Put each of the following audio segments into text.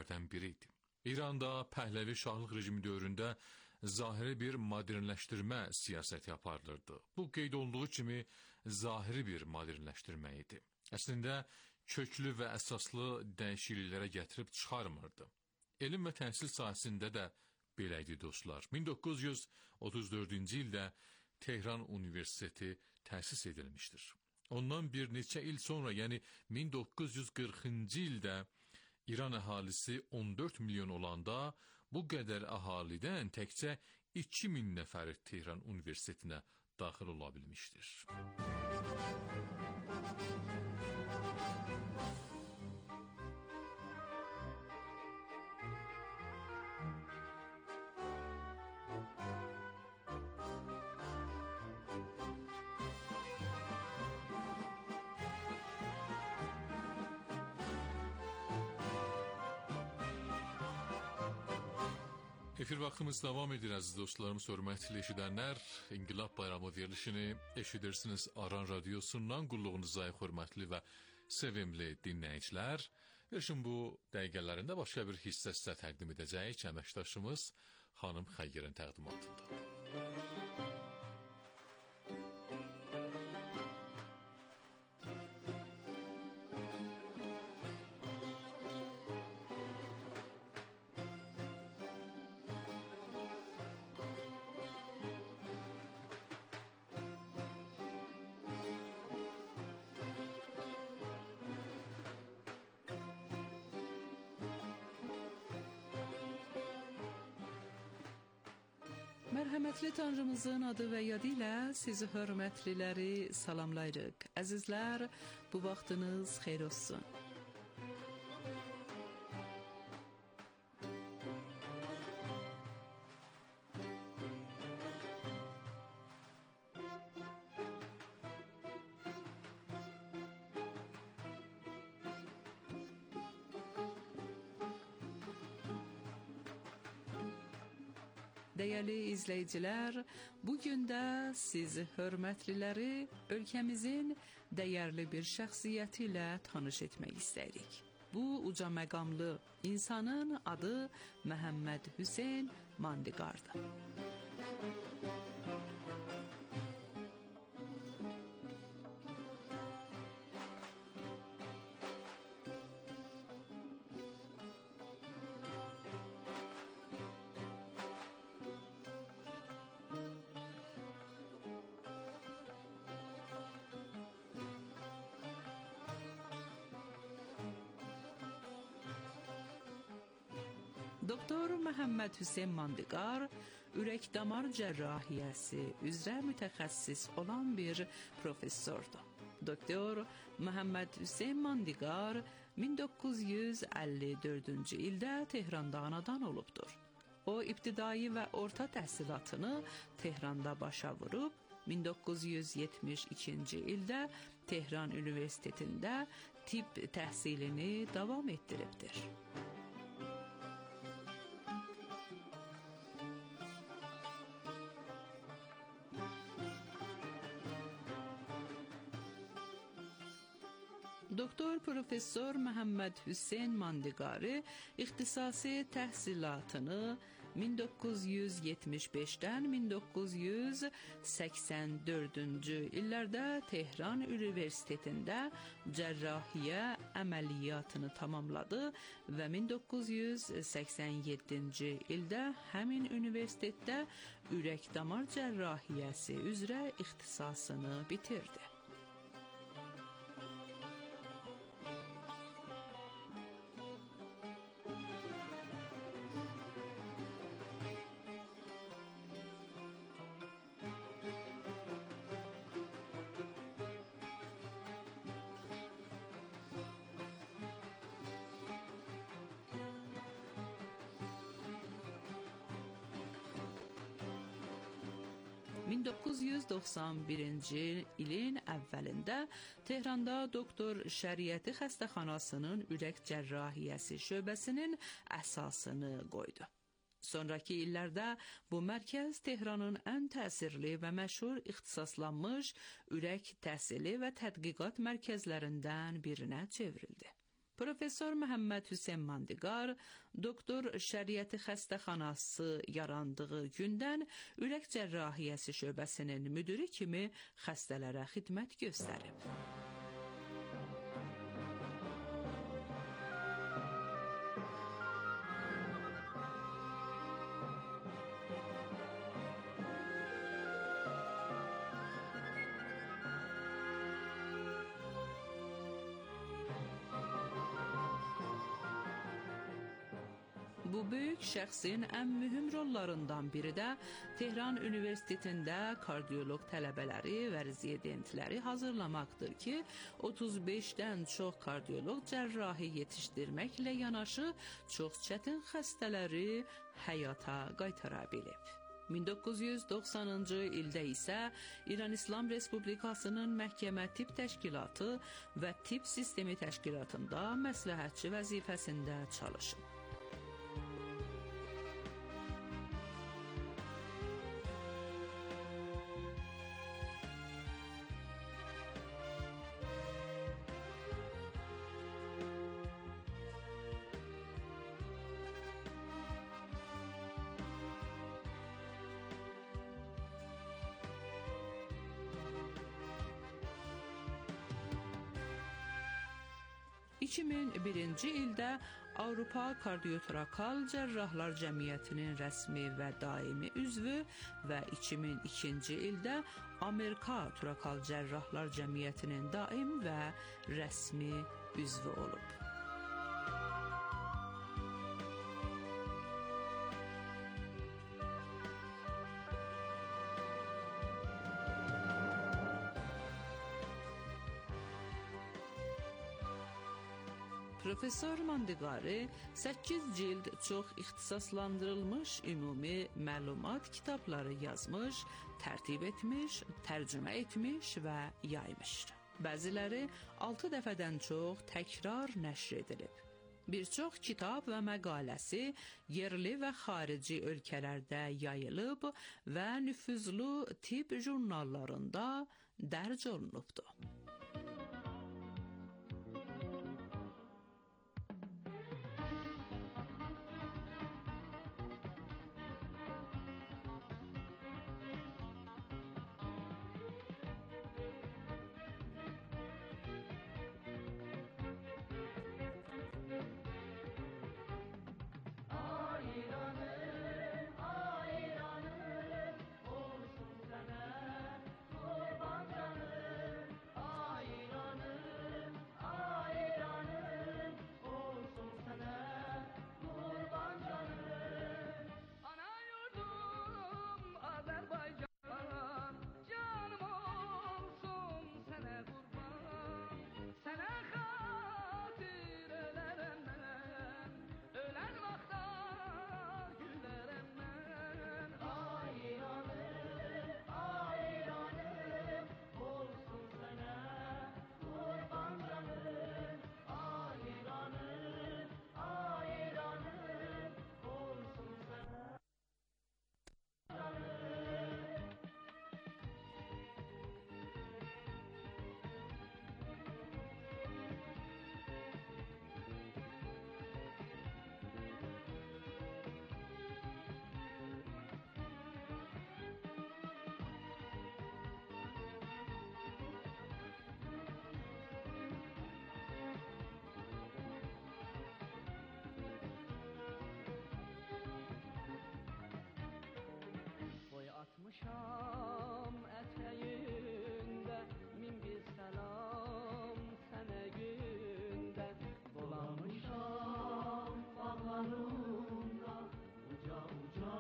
ölkələrdən biri idi. İranda Pəhləvi şahlıq rejimi dövründə zahiri bir modernləşdirmə siyasəti aparılırdı. Bu qeyd olunduğu kimi zahiri bir modernləşdirmə idi. Əslində köklü və əsaslı dəyişikliklərə gətirib çıxarmırdı. Elm və təhsil sahəsində də belə idi dostlar. 1934-cü ildə Tehran Universiteti təsis edilmişdir. Ondan bir neçə il sonra, yəni 1940-cı ildə İran əhalisi 14 milyon olanda bu qədər əhalidən təkcə 2000 nəfəri Tehran Universitetinə daxil ola bilmişdir. Efir vaxtımız davam edir əziz dostlarımız, hörmətli eşidənlər. İnqilab Bayramı verilişini eşidirsiniz Aran Radiosundan. Qulluğunuza hörmətli və sevimli dinləyicilər. Verilişin bu dəqiqələrində başqa bir hissə sizə təqdim edəcəyik. Əməkdaşımız xanım Xəyyərin təqdimatında. Mərhəmətli Tanrımızın adı və yadı ilə sizi hörmətliləri salamlayırıq. Əzizlər, bu vaxtınız xeyir olsun. Dəyərli izləyicilər, bugün də sizi hörmətliləri ölkəmizin dəyərli bir şəxsiyyəti ilə tanış etmək istəyirik. Bu uca məqamlı insanın adı Məhəmməd Hüseyn Mandiqardır. Doktor Məhəmməd Hüseyn Mandiqar ürək-damar cərrahiyyəsi üzrə mütəxəssis olan bir professordur. Doktor Məhəmməd Hüseyn Mandiqar 1954-cü ildə Tehranda anadan olubdur. O, ibtidai və orta təhsilatını Tehranda başa vurub, 1972-ci ildə Tehran Universitetində tibb təhsilini davam etdiribdir. Doktor Professor Məhəmməd Hüseyn Mandiqari ixtisasi təhsilatını 1975-dən 1984-cü illərdə Tehran Universitetində cərrahiyyə əməliyyatını tamamladı və 1987-ci ildə həmin universitetdə ürək-damar cərrahiyyəsi üzrə ixtisasını bitirdi. ...1991-ci ilin əvvəlində Tehranda Doktor Şəriəti Xəstəxanasının ürək cərrahiyyəsi şöbəsinin əsasını qoydu. Sonrakı illərdə bu mərkəz Tehranın ən təsirli və məşhur ixtisaslanmış ürək təhsili və tədqiqat mərkəzlərindən birinə çevrildi. Professor Məhəmməd Hüseyn Mandiqar, doktor şəriət xəstəxanası yarandığı gündən ürək cərrahiyyəsi şöbəsinin müdiri kimi xəstələrə xidmət göstərib. Bu böyük şəxsin ən mühüm rollarından biri də Tehran Universitetində kardioloq tələbələri və rezidentləri hazırlamaqdır ki, 35-dən çox kardioloq cərrahi yetişdirməklə yanaşı çox çətin xəstələri həyata qaytara bilib. 1990-cı ildə isə İran İslam Respublikasının Məhkəmə Tibb Təşkilatı və Tibb Sistemi Təşkilatında məsləhətçi vəzifəsində çalışıb. ...2001-ci ildə Avropa Kardiotorakal Cərrahlar Cəmiyyətinin rəsmi və daimi üzvü və 2002-ci ildə Amerika Torakal Cərrahlar Cəmiyyətinin daim və rəsmi üzvü olub. Professor Mandiqari 8 cild çox ixtisaslandırılmış ümumi məlumat kitabları yazmış, tərtib etmiş, tərcümə etmiş və yaymış. Bəziləri 6 dəfədən çox təkrar nəşr edilib. Bir çox kitab və məqaləsi yerli və xarici ölkələrdə yayılıb və nüfuzlu tibb jurnallarında dərc olunubdur. Şam ətəyində min bir səlam sənə gündə Dolamışam bağlarında, uca uca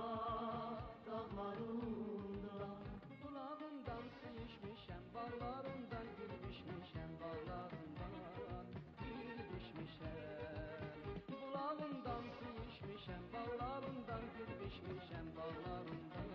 dağlarında Bulağından su içmişəm, bağlarından gül düşmüşəm, bağlarından gül düşmüşəm Bulağından su içmişəm, bağlarından gül düşmüşəm, bağlarından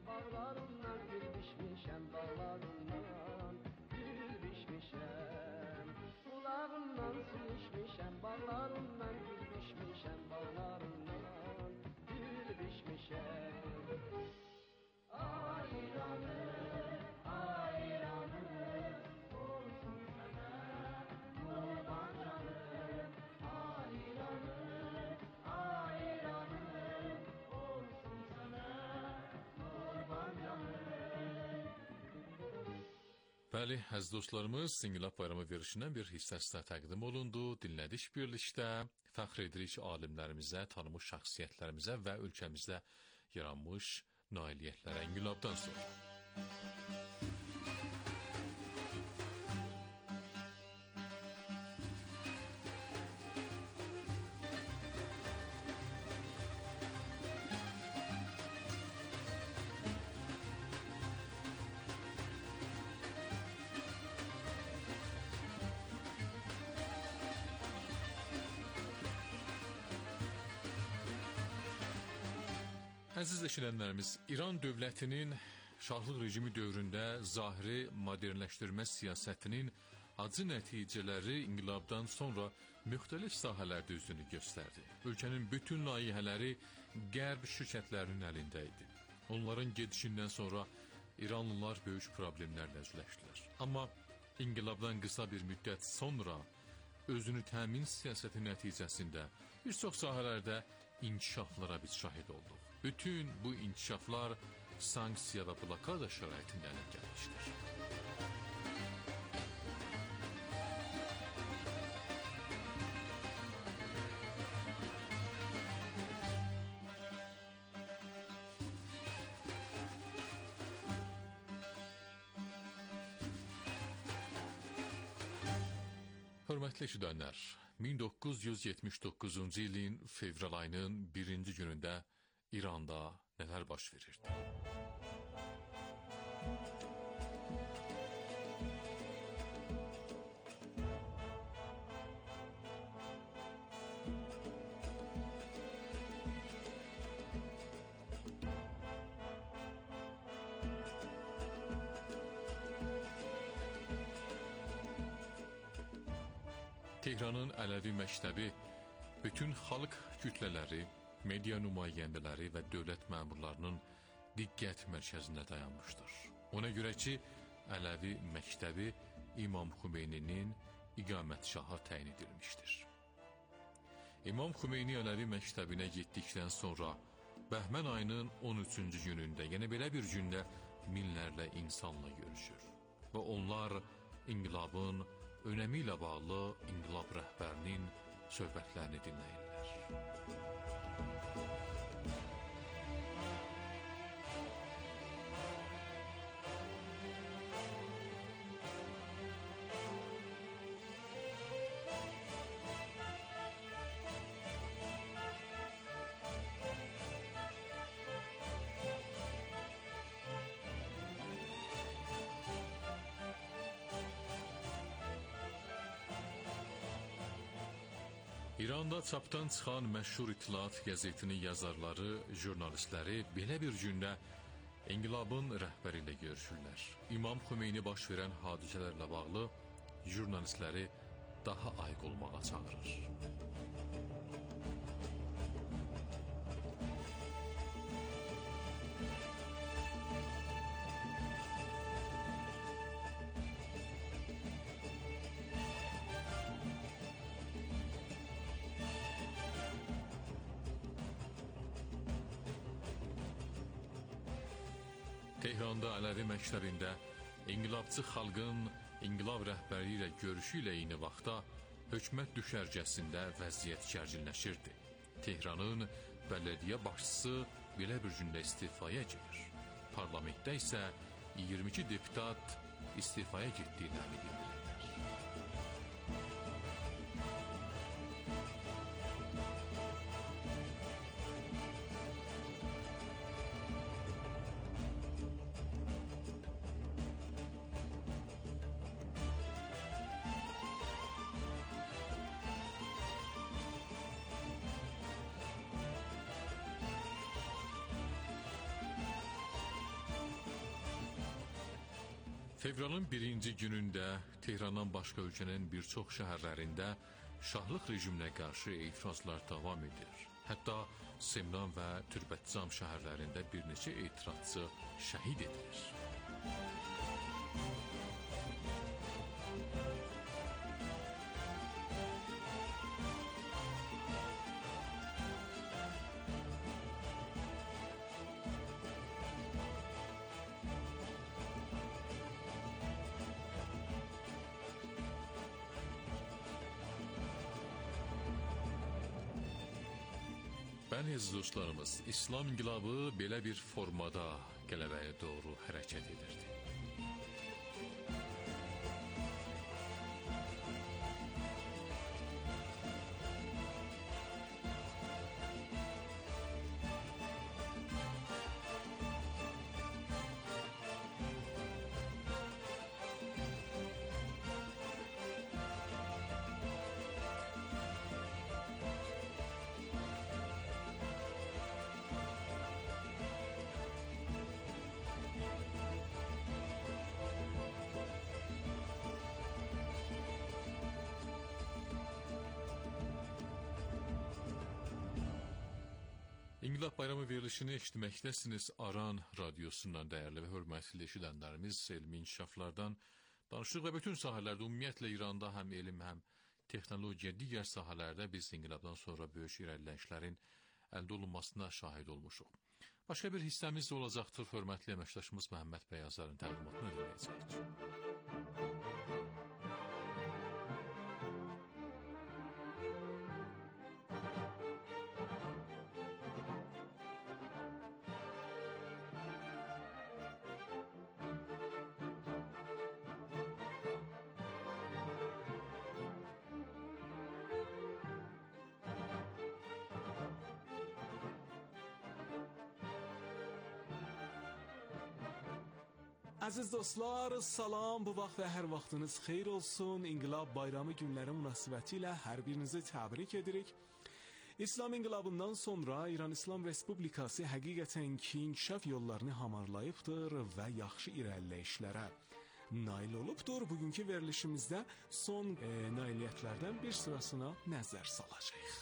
bağlarından gül biçmişəm, bağlarından gül biçmişəm. Bulağından su içmişəm, bağlarından gül biçmişəm, bağlarından gül biçmişəm. Ayranı, ayranı olsun sənə, qurban canım. Ayranı, ayranı olsun sənə, qurban canım. Bəli, əziz dostlarımız, İnqilab Bayramı verilişindən bir hissəsinə təqdim olundu. Dinlədik birlikdə. Fəxr edirik alimlərimizə, tanınmış şəxsiyyətlərimizə və ölkəmizdə yaranmış nailiyyətlərə İnqilabdan sonra. Əziz eşidənlərimiz, İran dövlətinin şahlıq rejimi dövründə zahiri modernləşdirmə siyasətinin acı nəticələri inqilabdan sonra müxtəlif sahələrdə üzünü göstərdi. Ölkənin bütün layihələri qərb şirkətlərinin əlində idi. Onların gedişindən sonra İranlılar böyük problemlərlə üzləşdilər. Amma inqilabdan qısa bir müddət sonra özünü təmin siyasəti nəticəsində bir çox sahələrdə inkişaflara biz şahid olduq. Bütün bu inkişaflar sanksiya və blokada şəraitindən gəlmişdir. Hörmətli eşidənlər, 1979-cu ilin fevral ayının 1-ci günündə İranda nələr baş verirdi? Tehranın Ələvi məktəbi bütün xalq kütlələri, media nümayəndələri və dövlət məmurlarının diqqət mərkəzində dayanmışdır. Ona görə ki, Ələvi məktəbi İmam Xumeyninin iqamətşaha təyin edilmişdir. İmam Xumeyni Ələvi məktəbinə getdikdən sonra Bəhmən ayının 13-cü günündə, yəni belə bir gündə minlərlə insanla görüşür və onlar inqilabın önəmi ilə bağlı inqilab rəhbərinin söhbətlərini dinləyirlər. İranda çapdan çıxan məşhur İttilaat qəzetinin yazarları, jurnalistləri belə bir gündə inqilabın rəhbəri ilə görüşürlər. İmam Xumeyni baş verən hadisələrlə bağlı jurnalistləri daha ayıq olmağa çağırır. Tehranda Ələvi məktəbində inqilabçı xalqın inqilab rəhbəri ilə görüşü ilə eyni vaxtda hökumət düşərgəsində vəziyyət gərginləşirdi. Tehranın bələdiyyə başçısı belə bir gündə istifaya gedir. Parlamentdə isə 22 deputat istifaya getdiyini əmin edirlər. Fevralın 1-ci günündə Tehrandan başqa ölkənin bir çox şəhərlərində şahlıq rejiminə qarşı etirazlar davam edir. Hətta Semnan və Türbətcam şəhərlərində bir neçə etirazçı şəhid edilir. Bəli əziz dostlarımız, İslam inqilabı belə bir formada qələbəyə doğru hərəkət edirdi. İnqilab Bayramı verilişini eşitməkdəsiniz Aran radiosundan dəyərli və hörmətli eşidənlərimiz. Elmi inkişaflardan danışdıq və bütün sahələrdə, ümumiyyətlə İranda həm elm, həm texnologiya, digər sahələrdə biz inqilabdan sonra böyük irəliləyişlərin əldə olunmasına şahid olmuşuq. Başqa bir hissəmiz də olacaqdır. Hörmətli əməkdaşımız Məhəmməd Bəyazarın təqdimatını dinləyəcəyik. Əziz dostlar, salam, bu vaxt və hər vaxtınız xeyir olsun. İnqilab Bayramı günləri münasibəti ilə hər birinizi təbrik edirik. İslam inqilabından sonra İran İslam Respublikası həqiqətən ki, inkişaf yollarını hamarlayıbdır və yaxşı irəliləyişlərə nail olubdur. Bugünkü verilişimizdə son nailiyyətlərdən bir sırasına nəzər salacağıq.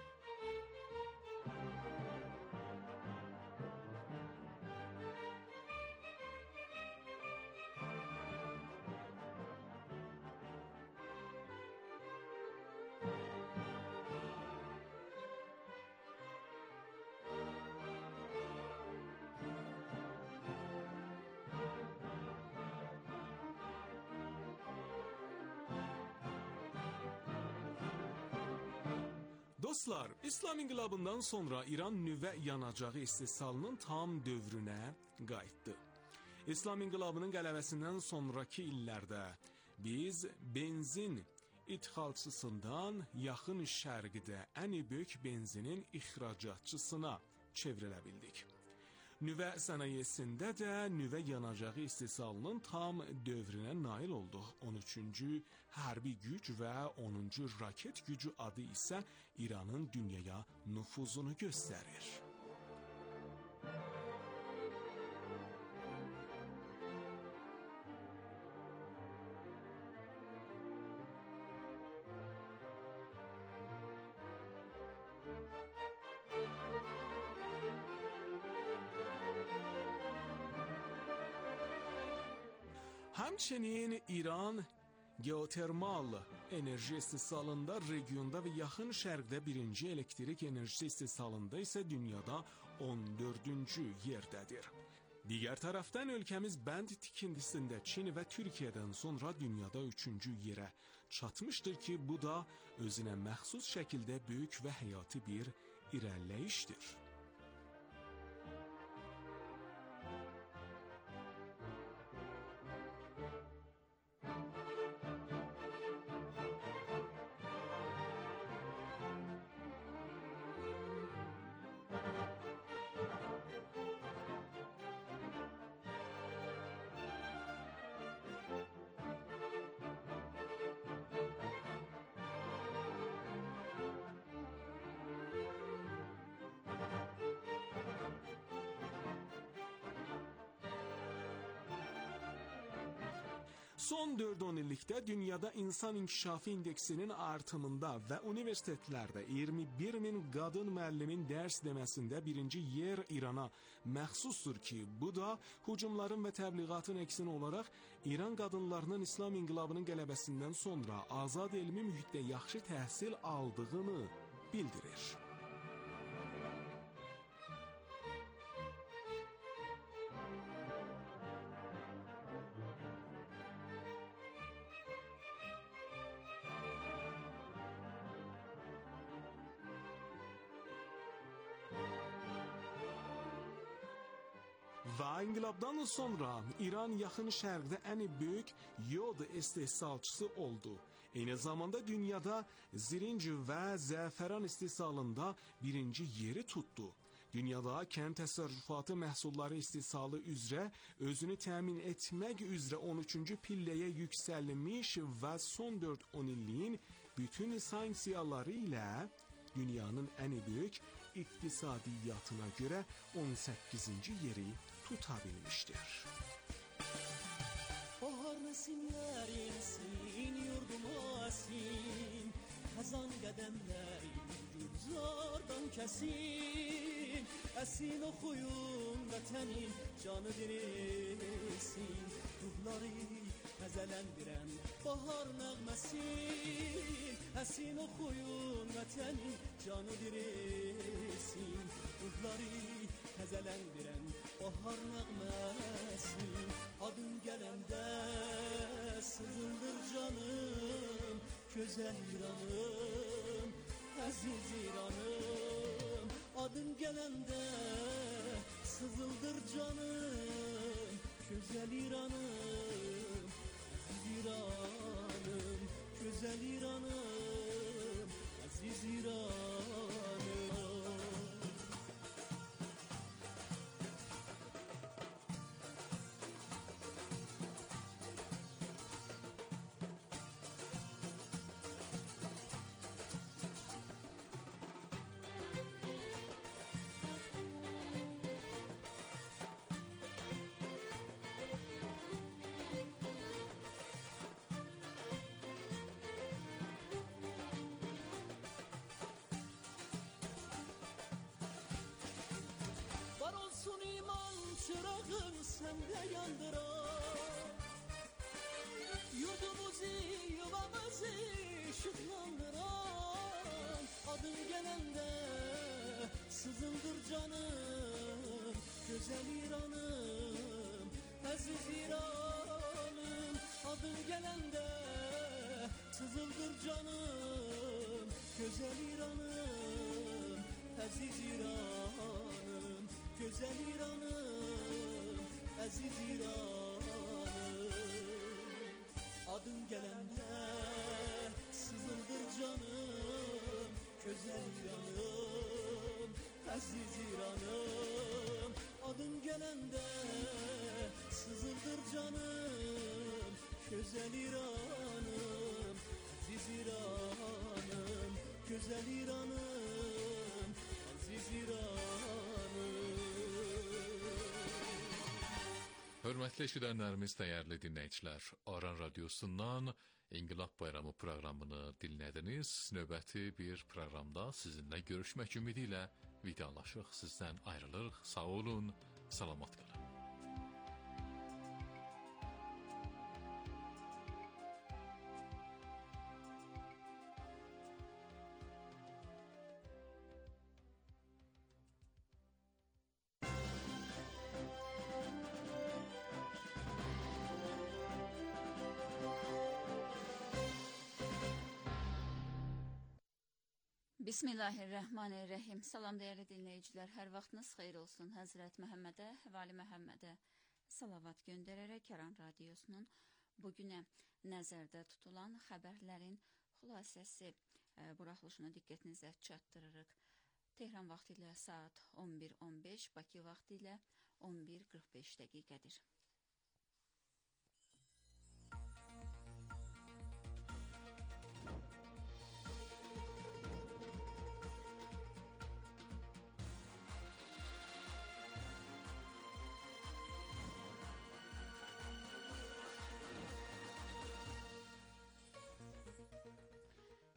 Dostlar, İslam inqilabından sonra İran nüvə yanacağı istehsalının tam dövrünə qayıtdı. İslam inqilabının qələbəsindən sonraki illərdə biz benzin ixracçısından yaxın şərqdə ən böyük benzinin ixracatçısına çevrilə bildik. Nüvə sənayesində də nüvə yanacağı istehsalının tam dövrünə nail olduq. 13-cü hərbi güc və 10-cu raket gücü adı isə İranın dünyaya nüfuzunu göstərir. Həmçinin İran geotermal enerji istehsalında regionda və yaxın şərqdə birinci elektrik enerjisi istehsalında isə dünyada 14-cü yerdədir. Digər tərəfdən ölkəmiz bənd tikintisində Çin və Türkiyədən sonra dünyada 3-cü yerə çatmışdır ki, bu da özünə məxsus şəkildə böyük və həyati bir irəliləyişdir. Son 4-10 illikdə dünyada insan inkişafı indeksinin artımında və universitetlərdə 21 min qadın müəllimin dərs deməsində birinci yer İrana məxsusdur ki, bu da hücumların və təbliğatın əksinə olaraq İran qadınlarının İslam inqilabının qələbəsindən sonra azad elmi mühitdə yaxşı təhsil aldığını bildirir. Və inqilabdan sonra İran yaxın şərqdə ən böyük yod istehsalçısı oldu. Eyni zamanda dünyada zirinc və zəfəran istehsalında birinci yeri tutdu. Dünyada kənd təsərrüfatı məhsulları istehsalı üzrə özünü təmin etmək üzrə 13-cü pilləyə yüksəlmiş və son 4-10 illiyin bütün sanksiyaları ilə dünyanın ən böyük iqtisadiyyatına görə 18-ci yeri tutabilmiştir. Bahar nesimler insin, yurdum asin, kazan qədəmlər gülzardan kəsin, əsin oxuyun vətənin canı dirilsin, ruhları təzələndirən bahar nəğməsin, əsin oxuyun vətənin canı dirilsin, ruhları təzələndirən bahar nəğməsin, adın gələndə sızıldır canım, gözəl İranım, əziz İranım, adın gələndə sızıldır canım, gözəl İranım, əziz İranım, gözəl İranım, əziz İranım. Var olsun iman çırağın sende yandıran, yurdumuzu yuvamızı ışıklandıran, adın gelende sızıldır canım, güzel İranım, aziz İranım, adın gelende sızıldır canım, güzel İranım, aziz İranım, güzel İranım, aziz İranım. Adın gelende sızıldır canım, güzel İranım, aziz İranım. Adın gelende sızıldır canım, güzel İranım, aziz İranım, güzel İranım, aziz İranım. Hörmətli eşidənlərimiz, dəyərli dinləyicilər, Aran Radiosundan İnqilab Bayramı proqramını dinlədiniz. Növbəti bir proqramda sizinlə görüşmək ümidi ilə vidalaşıq. Sizdən ayrılırıq. Sağ olun, salamat qalın. Bismillahirrahmanirrahim. Salam dəyərli dinləyicilər. Hər vaxtınız xeyir olsun. Həzrət Məhəmmədə, Həvali Məhəmmədə salavat göndərərək Aran Radiosunun bugünə nəzərdə tutulan xəbərlərin xülasəsi buraxılışına diqqətinizə çatdırırıq. Tehran vaxtı ilə saat 11:15, Bakı vaxtı ilə 11:45 dəqiqədir.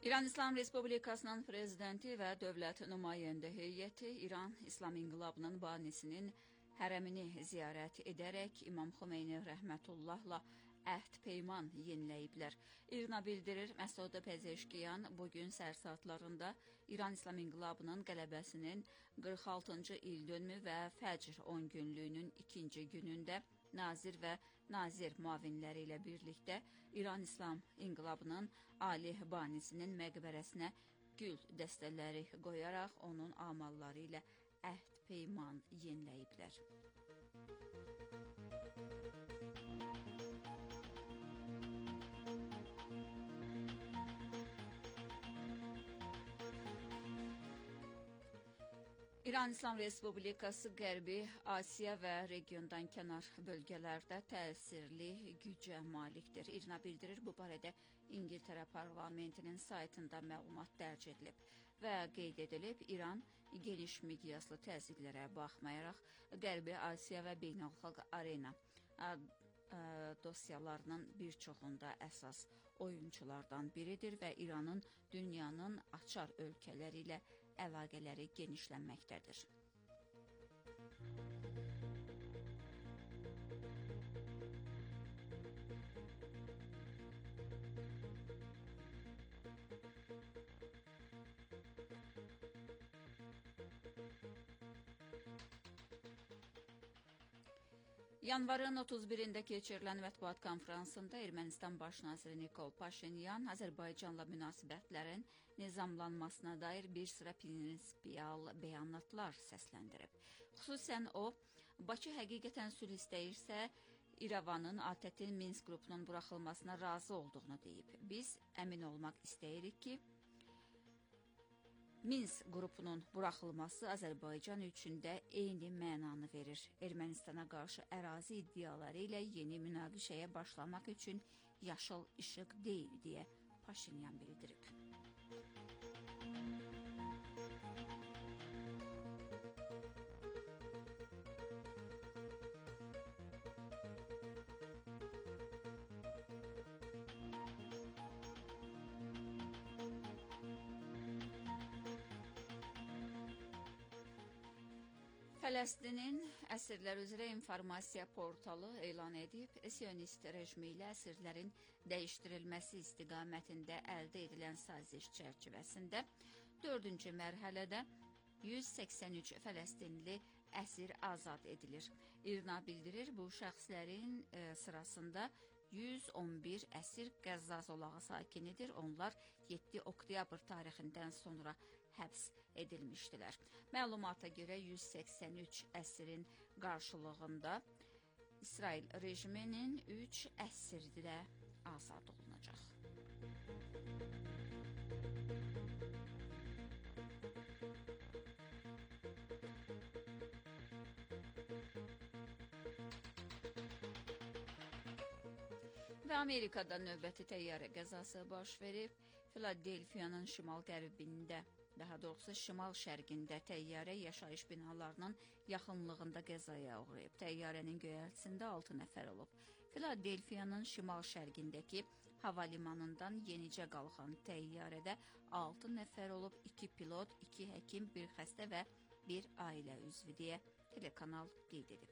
İran İslam Respublikasının prezidenti və dövlət nümayəndə heyəti İran İslam İnqilabının banisinin hərəmini ziyarət edərək İmam Xomeyni rəhmətullahla əhd peyman yeniləyiblər. İRNA bildirir, Məsud Pezeşkiyan bugün səhər saatlarında İran İslam İnqilabının qələbəsinin 46-cı il dönümü və Fəcr 10 günlüyünün ikinci günündə nazir və nazir müavinləri ilə birlikdə İran İslam İnqilabının ali banisinin məqbərəsinə gül dəstələri qoyaraq onun amalları ilə əhd peyman yeniləyiblər. İran İslam Respublikası Qərbi Asiya və regiondan kənar bölgələrdə təsirli gücə malikdir. İRNA bildirir, bu barədə İngiltərə parlamentinin saytında məlumat dərc edilib və qeyd edilib, İran geniş miqyaslı təzyiqlərə baxmayaraq Qərbi Asiya və beynəlxalq arena dosyalarının bir çoxunda əsas oyunçulardan biridir və İranın dünyanın açar ölkələri ilə əlaqələri genişlənməkdədir. Yanvarın 31-də keçirilən mətbuat konfransında Ermənistan baş naziri Nikol Paşinyan Azərbaycanla münasibətlərin nizamlanmasına dair bir sıra prinsipial bəyanatlar səsləndirib. Xüsusən o, Bakı həqiqətən sülh istəyirsə, İrəvanın ATƏT-in Minsk qrupunun buraxılmasına razı olduğunu deyib. Biz əmin olmaq istəyirik ki, Minsk qrupunun buraxılması Azərbaycan üçün də eyni mənanı verir. Ermənistana qarşı ərazi iddiaları ilə yeni münaqişəyə başlamaq üçün yaşıl işıq deyil, deyə Paşinyan bildirib. Fələstinin əsirlər üzrə informasiya portalı elan edib, Siyonist rejimi ilə əsirlərin dəyişdirilməsi istiqamətində əldə edilən saziş çərçivəsində 4-cü mərhələdə 183 Fələstinli əsir azad edilir. İRNA bildirir, bu şəxslərin sırasında 111 əsir Qəzza zolağı sakinidir. Onlar 7 oktyabr tarixindən sonra həbs edilmişdilər. Məlumata görə 183 əsirin qarşılığında İsrail rejiminin 3 əsiri də azad olunacaq. Və Amerikada növbəti təyyarə qəzası baş verib. Filadelfiyanın şimal-qərbində, daha doğrusu şimal-şərqində təyyarə yaşayış binalarının yaxınlığında qəzaya uğrayıb. Təyyarənin göyərtisində 6 nəfər olub. Filadelfiyanın şimal-şərqindəki hava limanından yenicə qalxan təyyarədə 6 nəfər olub, 2 pilot, 2 həkim, 1 xəstə və 1 ailə üzvü deyə telekanal qeyd edib.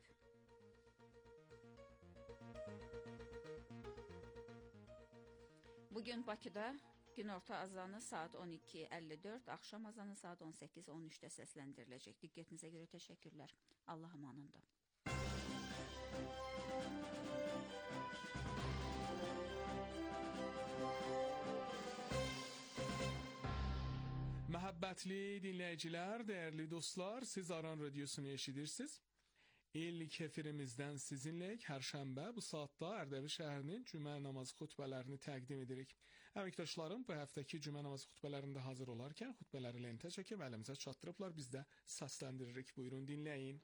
Bugün Bakıda günorta azanı saat 12:54, axşam azanı saat 18:13-də səsləndiriləcək. Diqqətinizə görə təşəkkürlər. Allah amanında. Məhəbbətli dinləyicilər, dəyərli dostlar, siz Aran Radiosunu eşidirsiniz. İlk efirimizdən sizinləyik. Hər şənbə bu saatda Ərdəbil şəhərinin cümə namazı xutbələrini təqdim edirik. Əməkdaşlarım bu həftəki cümə namazı xutbələrində hazır olarkən xutbələri lentə çəkib əlimizə çatdırıblar. Biz də səsləndiririk. Buyurun dinləyin.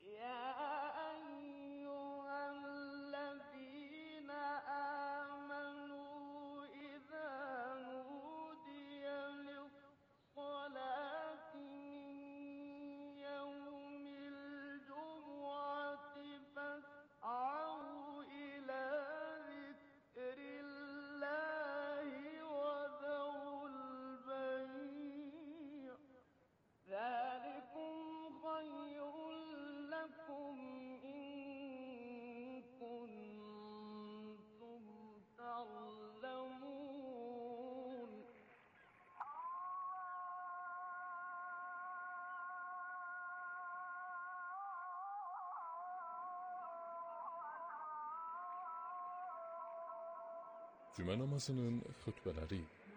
cümə namazının xütbələri.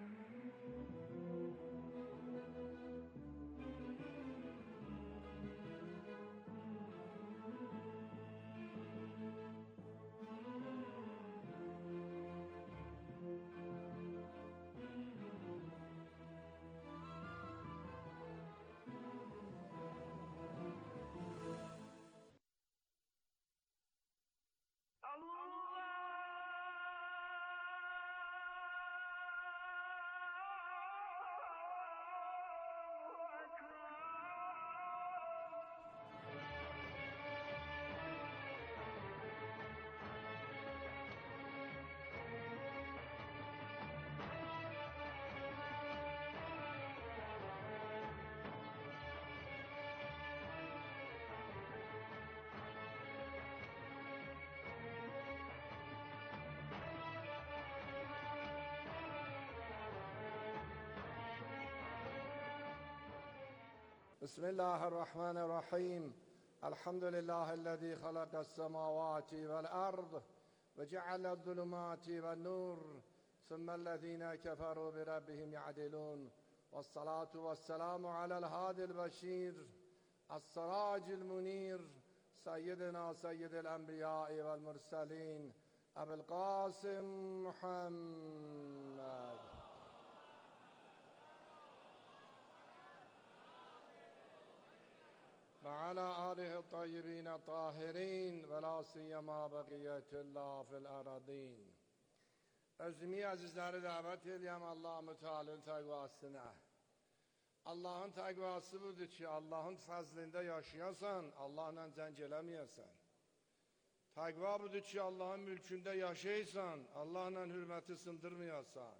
بسم الله الرحمن الرحيم الحمد لله الذي خلق السماوات والأرض وجعل الظلمات والنور ثم الذين كفروا بربهم يعدلون والصلاة والسلام على الهادي البشير السراج المنير سيدنا سيد الأنبياء والمرسلين أبي القاسم محمد وعلى آله الطيبين الطاهرين ولا سيما بقية الله في الأراضين. Özümü azizləri dəvət edirəm Allah-u Teala'nın təqvasına. Allahın təqvası budur ki, Allahın fəzlində yaşayasan, Allahla cəng eləməyəsən. Təqva budur ki, Allahın mülkündə yaşayırsan, Allahla hürməti sındırmayasan.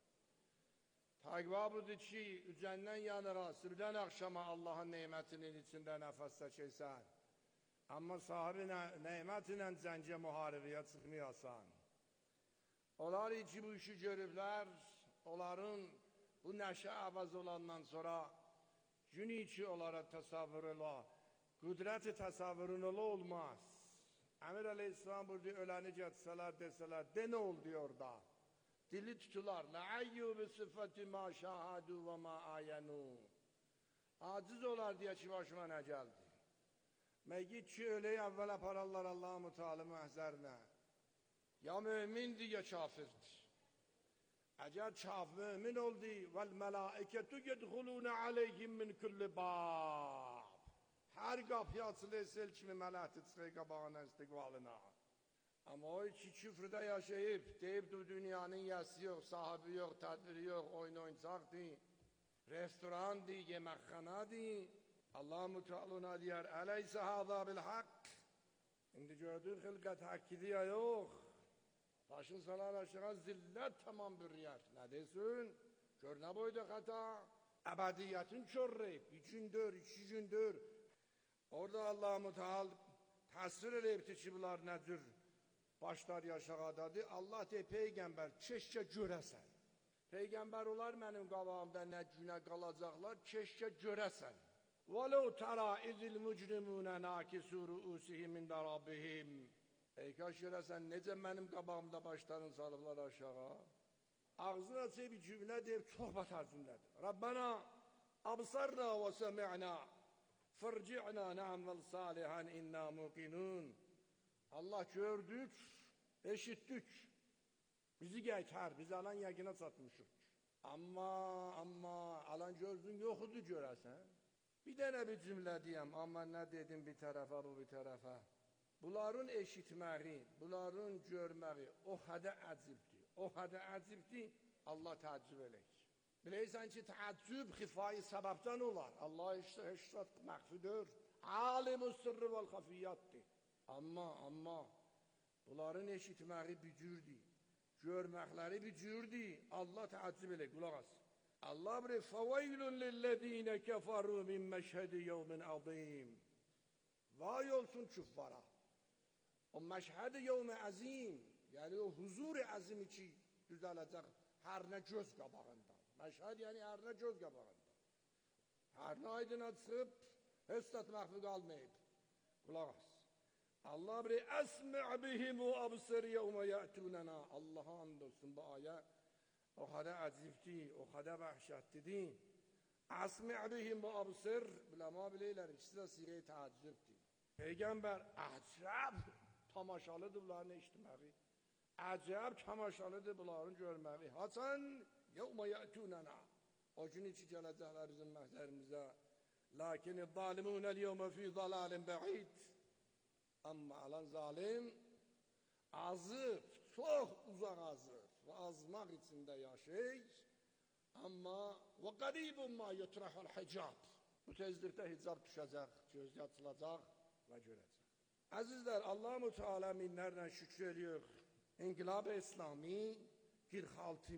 Təqva budur ki, üzəndən yanıra, sübdən axşama Allahın neymətinin içində nəfəs çəkirsən. Amma sahibi neymət ilə cəngə müharibəyə çıxmayasan. Onlar ki, bu işi görüblər, onların bu nəşə əvəz olandan sonra gün içi onlara təsavvür ola, qüdrət-i təsavvürün ola olmaz. Əmir Aleyhisselam burada öləni gətsələr, desələr, de nə oldu orada? Dili tutular. La'ayyu bi sıfati ma şahadu ve ma ayanu. Aciz olar diye ki başıma ne geldi. Meyit ki öyle evvel apararlar Allah-u Teala məhzərinə. Ya mümindir ya kafirdir. Eğer mümin oldu vel melaiketu yedhulune aleyhim min kulli bab. Her kapı açılır kimi mələkdir çıxır qabağına istiqbalına. Ama o iki küfrdə yaşayıp, deyip bu dünyanın yəsi yok, sahibi yok, tədbiri yok, oyun oyuncaqdır, restorandır, yeməkxanadır. Allah-u Teala deyər, əleysə hâzâ bil haqq. İndi gördüğün xilqət haqqıdır ya yok. Başın salar aşağı zillət tamam bürriyət. Nə desin? Gör nə boyda xəta? Əbədiyyətin körreyib, bir gündür, iki gündür. Orada Allah-u Teala təsvir edibdir ki, bunlar nədir? Başlar yaşağadadır. Allah deyir, Peygamber keşke görəsən. Peygamber olar mənim qabağımda nə günə qalacaqlar, keşke görəsən. وَلَوْ تَرَى اِذِ الْمُجْرِمُونَ نَاكِسُوا رُؤُسِهِمْ عِنْدَ رَبِّهِمْ. Kaş görəsən, necə mənim qabağımda başlarını salıblar aşağı. Ağzına açıb bir cümlə deyib, çox batar cümlədir. Rabbana absarna və semi'na fırci'na na'mal salihan inna muqinun. Allah gördük, eşittik. Bizi geçer, biz alan yakına satmışız. Amma alan gözün yoxudur görəsən. Bir dənə bir cümlə deyəm, amma nə dedim bir tərəfə, bu bir tərəfə. Bunların eşitməyi, bunların görməyi o hədə əcibdir. O hədə əcibdir, Allah təəccüb eləyir. Bilirsən ki, təəccüb xifayı səbəbdən olar. Allah işrat məxfidir. Alim-ü sırrı vəl-xafiyyatdir. Amma bunların eşitməyi bir cürdür, görməkləri bir cürdür. Allah təəccüb eləyir, qulaq as. Allah bilir, فَوَيْلٌ لِلَّذ۪ينَ كَفَرُوا مِنْ مَشْهَدِ يَوْمٍ عَظِيمٍ. Vay olsun küffara. O məşhəd-i yevm-i əzim, yəni o huzur-i əzim ki düzələcək hər nə göz qabağında. Məşhəd yəni hər nə göz qabağında. Hər nə aydına çıxıb, heç də məxfi qalmayıb. Qulaq as. Allah bir esmi' bihim ve absir yevme ya'tunena. Allah'a andolsun bu ayet o kadar azifti, o kadar vahşetli. Esmi' bihim ve absir bilama bileyler. İkisi de sire-i taaccüpti. Peygamber acayip tamaşalıdır bunların eşitmeyi. Acayip tamaşalıdır bunların görmeyi. Hasan yevme ya'tunena. O gün içi gelecekler bizim mehterimize. Lakin zalimun yevme fi zalalin ba'id. Ama alan zalim azıp, çok uzak azıp ve azmak içinde yaşayır. Ama ve qaribun ma yutrahul hicab. Bu tezlikte hicab düşecek, gözü açılacak ve görecek. Azizler, Allah-u Teala minlerden şükür ediyor. İnkılab-ı İslami 46.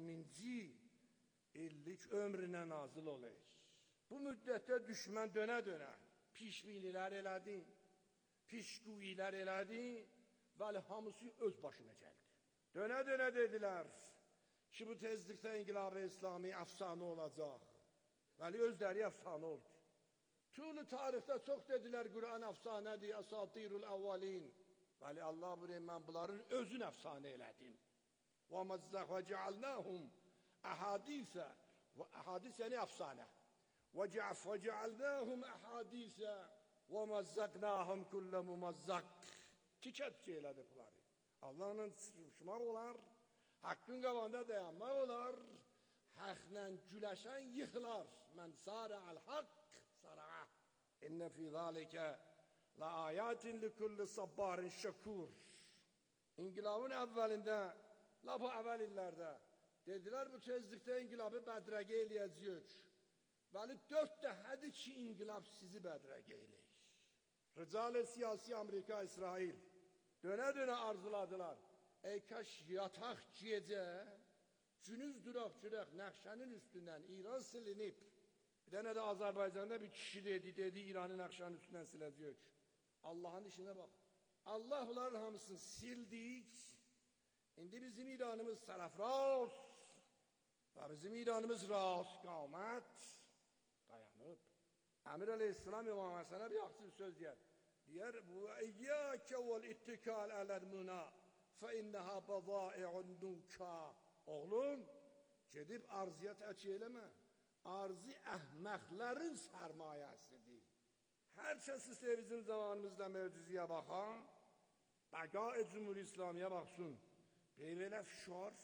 illik ömrüne nazil oluyor. Bu müddette düşman döne döne pişvililer elədi, pişgüviler elədi ve hamısı öz başına geldi. Döne döne dediler ki bu tezlikte İnkılab-ı İslami efsane olacak. Veli özleri efsane oldu. Tüm tarihte çok dediler Kur'an efsanedir, asatirul evvelin. Veli Allah buraya ben bunların özün efsane elədim. وَمَزَّقْ وَجَعَلْنَاهُمْ أَحَادِيثًا وَأَحَادِيث yani efsane. وَجَعَلْنَاهُمْ أَحَادِيثًا وَمَزَّقْنَاهُمْ كُلَّ مُمَزَّقْ Çiçek eylədi bunları. Allah'ın şımaq olar, hakkın qabağında dayanmaq olar, haqla güləşən yıxılar. Mən sara'al haqq sara'a. İnne fi zalike la ayatin li kulli sabbarin şekur. İnkılabın evvelinde, lafı evvel illerde dediler bu tezlikte inkılabı bədrəqə eləyəcəyik. Vəli 4 dəfədir ki inkılab sizi bədrəqə eləyir. Rical-i siyasi Amerika, İsrail döne döne arzuladılar. Ey kaş yatak gece, cünüz durak Nakşan'ın üstünden İran silinip, bir tane de Azerbaycan'da bir kişi dedi İran'ın Nakşan'ın üstünden silecek. Allah'ın işine bak. Allah bunların hamısını sildik. Şimdi bizim İran'ımız tarafraz ve bizim İran'ımız rast kâmet dayanıp. Emir Aleyhisselam İmam Hasan'a bir aksız söz diyer. Diyer bu eyyâke vel ittikâl alel muna fe inneha bazâi'un nûkâ. Oğlum gidip arziyat açıylama. Arzı ahmakların sermayesidir. Her şeysi bizim zamanımızda mevcuziye bakan, Bəqa-i Cumhur İslamiye baksın. Beyvele fişar,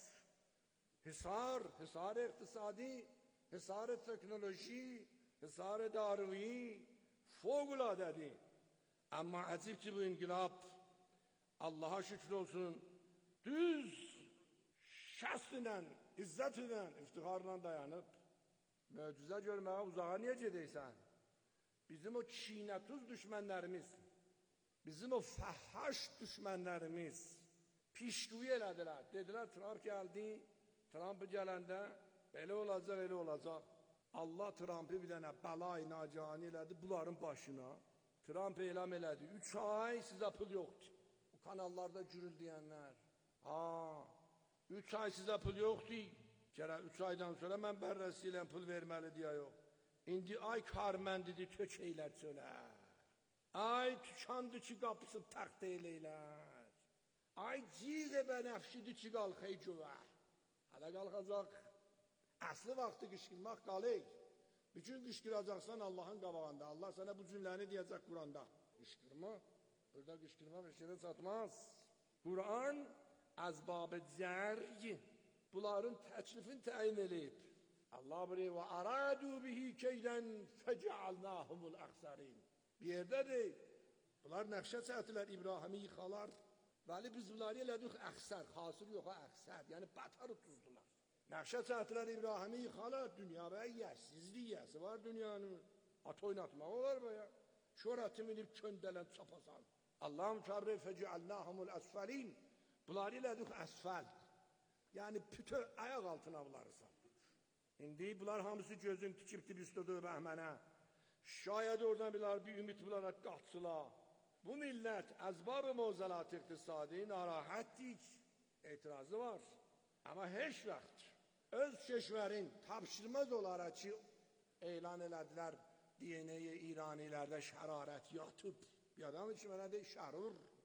hisar iktisadi, hisar teknoloji, hisar daruyi, fevkuladedir. Ama acip ki bu inkılap, Allah'a şükür olsun, düz şəslə, izzətlə, iftiharla dayanıp, möcüzə görməyə uzağa niye gedəysən? Bizim o çiğnətuz düşmənlərimiz, bizim o fəhhaş düşmənlərimiz pişgüyü elədilər. Dedilər, Trump gəldi, Trump gələndə belə olacaq, elə olacaq. Allah Trump'ı bir dənə bəla-i nacani elədi bunların başına. Trump eylem elədi. 3 ay sizə pul yoxdur. Bu kanallarda gürüldəyənlər. 3 ay sizə pul yoxdur. Gərək 3 aydan sonra mən bərrəsi ilə pul verməli deyə yox. İndi ay karməndidir, tök eylər çölə. Ay tükandı ki qapısı taxt eyləylər. Ay ciğə bənəfşidir ki qalxay gövə. Hələ qalxacaq. Əsli vaxtı qışqırmaq qalır. Bütün qışqıracaqsan Allah'ın qabağında. Allah sana bu cümləni deyəcək Kur'an'da. Qışqırma. Burada qışqırmaq işine satmaz. Kur'an əzbab-ı zərg bunların təklifini təyin edib. Allah buraya və aradu bihi keydən fecealnahumul əxsarin. Bir yerdədir. Bunlar nəqşə çəkdilər, İbrahimi yıxalar. Vəli biz bunları elədik əxsər, xasır yox əxsər. Yəni batar tuzdular. Nəqşə çəkdilər İbrahimi yıxalar. Dünya və yərsizlik yəsi var dünyanın. At oynatmaq olar bu ya. Şöhrəti minib köndələn çapasan. Allah'ım kəbri fecealnahumul əsfəlin. Bunları elədik əsfəl. Yani bütün ayak altına bunları sattık. Şimdi bunlar hamısı gözün tikip üstüdür bəhmənə. Şayet oradan bir ümit bunlara qaçıla. Bu millet əzbab-ı mevzulat iktisadi narahatdik. İtirazı var. Ama heç vaxt öz keşverin tapşırmaz olaraq ki elan elədilər DNA-yi İranilərdə şəraret yatıp. Bir adam ki mənə deyir şərur.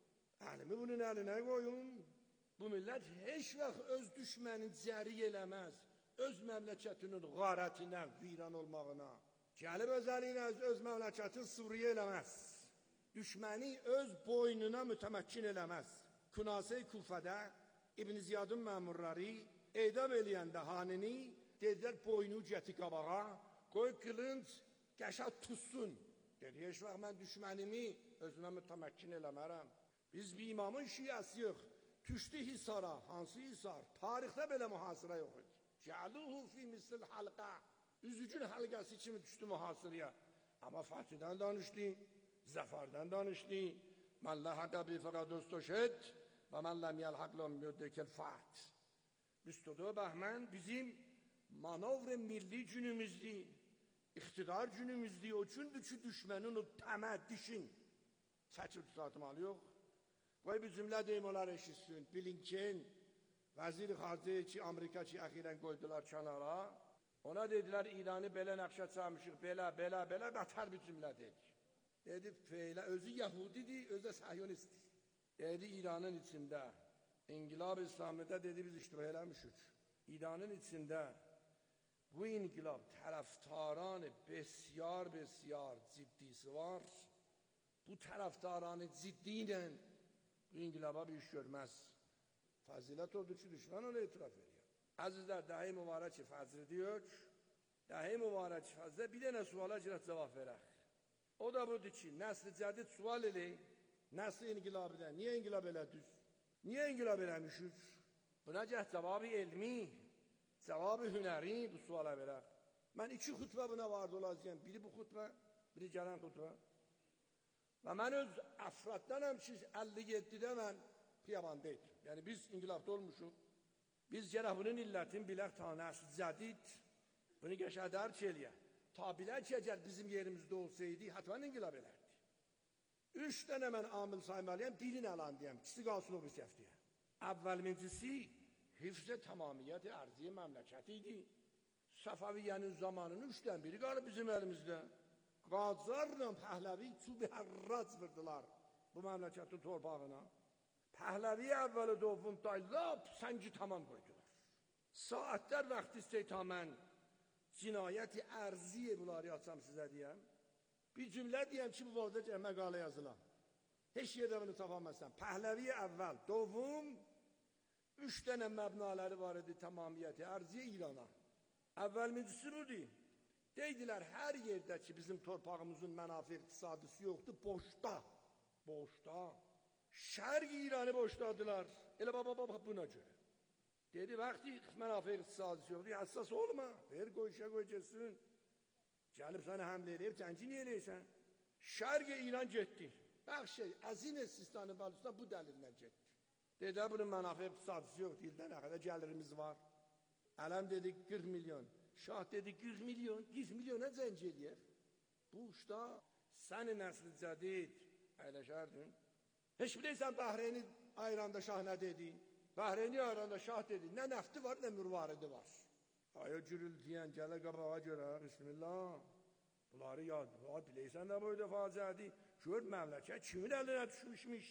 Əlimi bunun əlinə qoyun. Bu millət heç vaxt öz düşməni cəri eləməz. Öz məmləkətinin qarətinə, viran olmağına. Gəlib öz əliylə öz məmləkətin Suriyə eləməz. Düşməni öz boynuna mütəməkkin eləməz. Künase-i Kufədə İbn Ziyadın məmurları edam eləyəndə hanini dedilər boynu gəti qabağa, qoy qılınc qəşə tutsun. Dedi, heç vaxt mən düşmənimi özünə mütəməkkin eləmərəm. Biz bir imamın şiəsi yox. Düşdü Hisara, hansı Hisar? Tarixdə belə mühasirə yox idi. Cəluhu fi misl halqa. Üzücün halqası kimi düşdü mühasirəyə. Amma Fatihdən danışdı, zəfərdən danışdı. Mən ləhəqə bi fəqə dostuşed və mən ləm yəlhəqləm müddəkəl fat. 24 bəhmən bizim manovr milli günümüzdür, iqtidar günümüzdür. O gündür ki, düşmənin o təmə dişin çəkib tutatmalı yox. Qoy bir cümlə deyim, onlar eşitsin. Blinken, vəzir-i xarici ki, Amerika ki, əxirən qoydular kənara. Ona dedilər, İranı belə nəqşə çəkmişik, belə, bətər bir cümlə dedi. Dedi, feylə, özü Yahudidir, özü də Sahyonistdir. Dedi, İranın içində, İnqilab İslamidə dedi, biz iştirak eləmişik. İranın içində bu inqilab tərəftaranı besyar ciddisi var. Bu tərəftaranı ciddi ilə bu inqilaba bir iş görməz. Fəzilət oldu ki, düşmən ona etiraf ediyor. Əzizlər, dəhi mübarək fəzri diyor. Dəhi mübarək fəzrə bir dənə suala girək cavab verək. O da budur ki, nəsli cədid sual eləyik. Nəsli inqilabıda, niyə inqilab elədiniz? Niyə inqilab eləmişik? Buna gəh cavabı elmi, cavabı hünəri bu suala verək. Mən 2 xütbə buna vardı olacağım. Biri bu xütbə, biri gələn xütbə. Və mən öz əfraddanam ki, 57-də mən xiyabandaydım. Yəni biz inqilabda olmuşuq. Biz gərək bunun illətini bilək ta nəsli cədid, bunu qəşədər ki eləyək. Ta bilək ki, əgər bizim yerimizdə olsaydı, hətmən inqilab elərdi. 3 dənə mən amil saymalıyam, birini əlan deyəm, ikisi qalsın o bir səfdiyə. Əvvəlmincisi, hifz-i tamamiyyət-i ərziyə məmləkət idi. Səfəviyyənin zamanının 3'dən biri qalıb bizim əlimizdə. Qacarla Pəhləvi çubi hərrac vurdular bu məmləkətin torpağına. Pəhləvi əvvəli dovun daylab səngi tamam qoydular. Saatlər vaxtı istəytamən cinayəti ərziyə bunları açsam sizə deyəm. Bir cümlə deyəm ki, bu barədə məqalə yazılan. Heç yerdə bunu tapamazsan. Pəhləvi əvvəl, dovum 3 dənə məbnaları var idi tamamiyyəti ərziyə İrana. Əvvəlmincisi budur. Deydilər, hər yerdə ki, bizim torpağımızın mənafi iqtisadisi yoxdur, boşda. Boşda. Şərq İranı boşdadılar. Elə baba buna görə. Dedi, vaxtı mənafi iqtisadisi yoxdur, həssas olma. Ver qoyuşa qoy geçsin. Gəlib sənə həmlə eləyib, cənci niyə eləyirsən? Şərq İran getdi. Bəx şey, əzin Sistanın balısına bu dəlillə getdi. Dedi, bunun mənafi iqtisadisi yoxdur, ildə nə qədər gəlirimiz var. Ələm dedik 40 milyon. Şah dedi 40 milyon, 40 milyona zənc eləyər. Bu uçda səni nəsli cədid əyləşərdin. Heç biləysən Bəhreyni ayranda şah nə dedi? Bəhreyni ayranda şah dedi, nə nəfti var, nə mürvaridi var. Aya gürültüyən gələ qabağa görə, bismillah. Bunları yad, biləysən də boyda faciədi. Gör məmləkət kimin əlinə düşmüşmüş?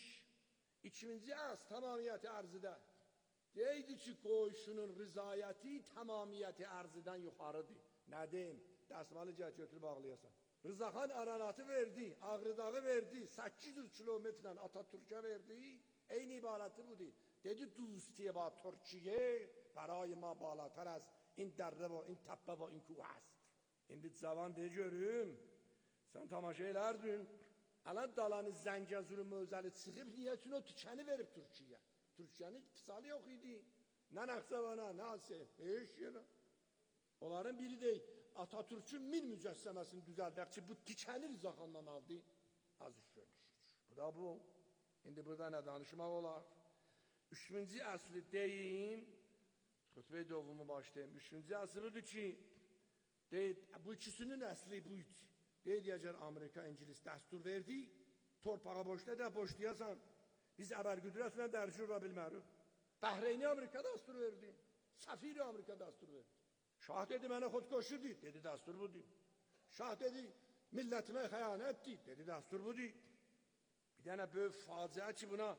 2-ci əsr tamamiyyəti ərzidə. Deydi ki, qoyuşunun rızayəti tamamiyyəti ərzidən yuxarıdır. Nə deyim? Dəsmalı gəl götürüb ağlayasan. Rızaxan Aranatı verdi, Ağrıdağı verdi, 800 kilometrlə Atatürk'e verdi. Eyni ibarəti budur. Dedi, دوستیه با ترکیه برای ما بالاتر از این dərdə və این təppə və این کوه است. İndi cavan de görüm, sən tamaşa elədin. Alan dalanı Zəngəzurun mövzəli çıxıb, niyə üçün o tükəni verib Türkiyə? Türkiyənin iktisalı yox idi. Nə Nəxçəvana, nə Asiya, heç yerə. Onların biri deyil, Atatürk'ün min mücəssəməsini düzəldək ki, bu tikəni Rızaxandan aldı, az iş görmüşük. Bu da bu. İndi burada nə danışmaq olar? 3-cü əsri deyim, xütbə-i dovumu başlayayım. 3-cü əsridir ki, deyil, bu ikisinin əsli buydu. Deyil, əgər Amerika, İngiliz dəstur verdi, torpağa boşda da boşlayasan, biz əbər-qüdrətlə dərci ola bilmərik. Bəhreyni Amerika dəstur verdi, Səfiri Amerika dəstur verdi. Şah dedi, mənə xodkoşudur, dedi, dəstur budur. Şah dedi, millətimə xəyanətdir, dedi, dəstur budur. Bir dənə böyük faciə ki, buna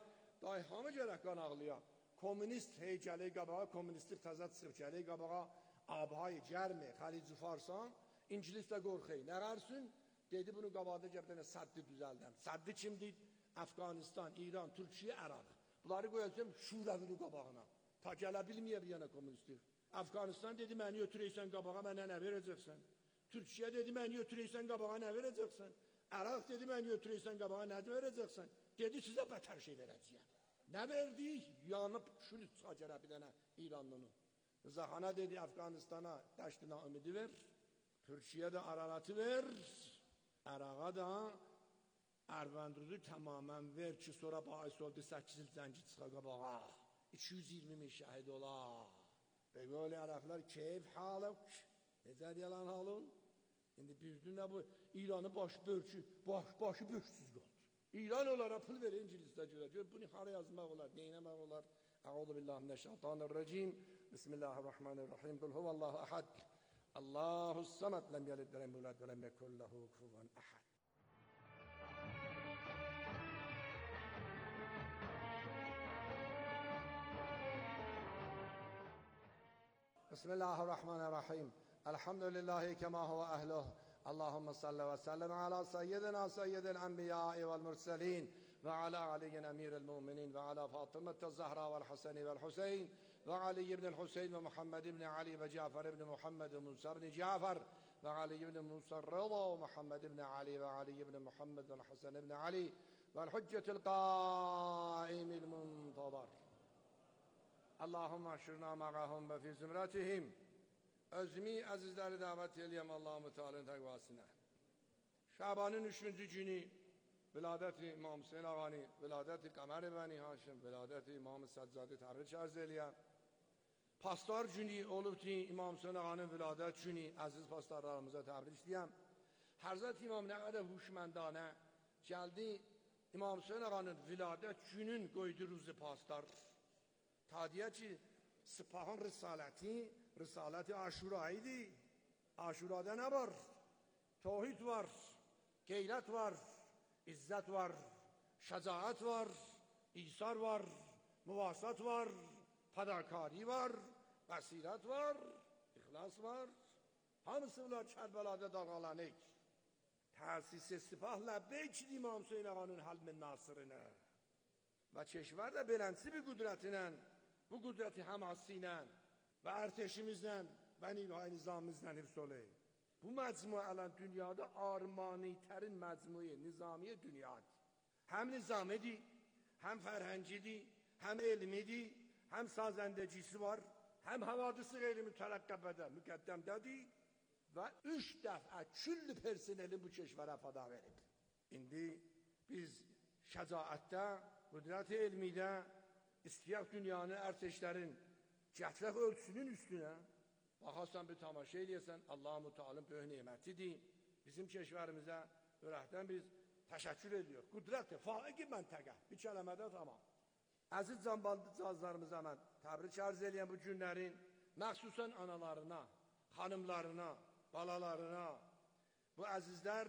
Day hamı gərək qan ağlaya. Komünist heykəli qabağa, kommunistlik təzad çıxıb gəli qabağa, abhay gərmi, Xalici Farsan, İngilis də qorxey. Nə qarşısın? Dedi bunu qabağda gəbdənə səddi düzəldəm. Səddi kimdir? Afganistan, İran, Türkiyə, Əraq. Bunları qoyacağım Şurəvinin qabağına. Ta gələ bilməyə bir yana kommunistlik. Afganistan dedi, məni ötürəysən qabağa, mənə nə verəcəksən? Türkiyə dedi, məni ötürəysən qabağa, nə verəcəksən? Əraq dedi, məni ötürəysən qabağa, nə verəcəksən? Dedi, sizə bətər şey verəcəyəm. Nə verdik? Yanıb şunu çıxa gələ bir dənə İranlını. Rızaxana dedi, Afganistana dəştina ümidi ver. Türkiyə də Araratı ver. Əraqa da Ərvəndruzu tamamen ver ki, sonra bahis oldu 8 il zənci çıxa qabağa. 220 min şəhid ola. Və böyle Ərəflər keyf halıq. Necədir yalan halın? İndi düzdür nə bu? İranı başı bölçü, başı bölçsüz qaldı. İran onlara pul verir İngilisdə görə. Gör, bunu hara yazmaq olar, neynəmək olar? Əuzu billahi mineşşeytanirracim. Bismillahirrahmanirrahim. Qul huvallahu ahad. Allahus samad. Lem yelid ve lem yulad ve lem yekun lehu kufuven ahad. Bismillahirrahmanirrahim. Elhamdülillahi kema huve ehluh. Allahümme salli ve sellem ala seyyidil enbiyai vel murselin ve ala aliyin emiril muminin ve ala Fatıma Zahra vel Haseni vel Hüseyin ve Ali ibn Hüseyin ve Muhammed ibn Ali ve Cafer ibn Muhammed ve Musa ibn Cafer ve Ali ibn Musa Rıza ve Muhammed ibn Ali ve Ali ibn Muhammed ve Hasan ibn Ali ve hüccetil qaimil muntazar. Allahümme aşırna ma'ahum ve fi zümratihim. Özmi əzizləri dəvət eləyəm Allah-u Teala'nın təqvasına. Şabanın 3-cü günü viladət-i İmam Hüseyin ağani, viladət-i Qəmər Bəni Haşim, viladət-i İmam Səccadi təbrik arz eləyəm. Pastar günü olub ki, İmam Hüseyin ağanın viladət günü əziz pastarlarımıza təbrik eləyəm. Hərzət İmam nə qədər huşməndanə gəldi, İmam Hüseyin ağanın viladət günün qoydu ruzu pastar. Tadiyə ki, Sıpahın risaləti, risaləti Aşura'ydı. Aşura'da ne var? Tevhid var, gayret var, izzet var, şecaat var, İsar var, muvasat var, fedakari var, basiret var, ihlas var. Hamısı bunlar Kərbəlada dalğalanır. Təsis-i Sipah ləbbeyk İmam Hüseyin ağanın halmin nasırını. Və keşver də beləncə bir qüdrətinə, bu qüdrəti həması ilə və ərteşimizlə və nivay nizamımızla hifz olayım. Bu məcmua alən dünyada armani-tərin məcmui, nizamiye dünyadır. Həm nizamidir, həm fərhəngidir, həm elmidir, həm sazəndəcisi var, həm havadisi qeyri mütərəqqəbədə, müqəddəmdədir və 3 dəfə küllü personelin bu keşvərə fada verib. İndi biz şəcaətdə, qüdrət-i elmidə, İstiyaq dünyanı ərteşlərin gətirək ölçüsünün üstünə baxarsan bir tamaşa eləyəsən, Allah-u Teala'nın böyük nemətidir. Bizim keşvərimizə ürəkdən biz təşəkkür ediyor. Qüdrətdir, faiqi məntəqə, bir kələmədə tamam. Əziz cazlarımıza mən təbrik arz eləyən bu günlərin, məxsusən analarına, xanımlarına, balalarına, bu əzizlər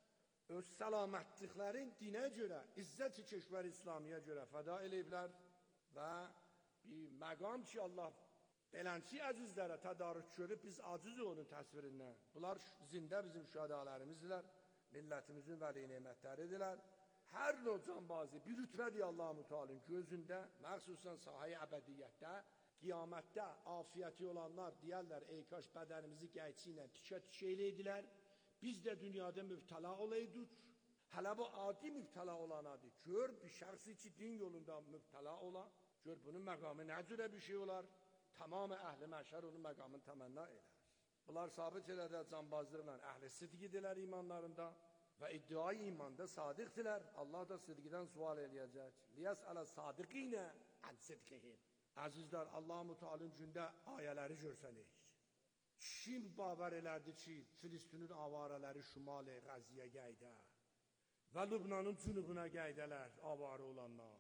öz səlamətliklərin dinə görə, izzət-i keşvər İslamiyə görə fəda eləyiblər. Və bir məqam ki, Allah belənçi əzizlərə tədarük görüb, biz aciz onun təsvirindən. Bunlar zində bizim şühədalərimizdirlər, millətimizin vəli nemətləridirlər. Hər növ canbazı bir rütbədir Allah-u Teala'nın gözündə, məxsusən sahəyə əbədiyyətdə, qiyamətdə afiyəti olanlar deyərlər, ey kaş bədənimizi qəyçi ilə tikə-tikə eləyidilər, biz də dünyada mübtəla olaydık. Hələ bu adi mübtəla olanadır. Gör, bir şəxsi ki, din yolunda mübtəla ola, gör, bunun məqamı nə cürə bir şey olar, tamamı əhl-i məşər onun məqamını təmənna elər. Bunlar sabit elədə canbazlıqla əhl-i sidqidirlər imanlarında və iddiayı imanda sadiqdirlər. Allah da sidqidən sual eləyəcək. Liyəsələ sadiqinə ən sidqihim. Əzizlər, Allah-u Teala'nın gündə ayələri görsənik. Kim bavar elərdi ki, Filistinin avarələri Şimal-i Qəziyə gəydə və Lübnanın cünubuna gəydələr avarı olanlar.